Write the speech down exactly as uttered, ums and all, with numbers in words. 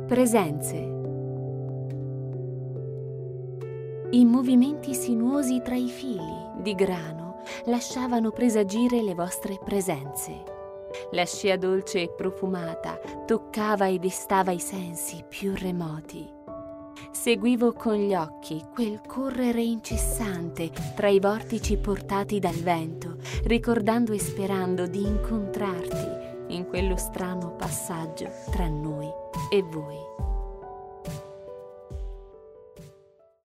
Presenze. I movimenti sinuosi tra i fili di grano lasciavano presagire le vostre presenze. La scia dolce e profumata toccava e destava i sensi più remoti. Seguivo con gli occhi quel correre incessante tra i vortici portati dal vento, ricordando e sperando di incontrarti in quello strano passaggio tra noi e voi.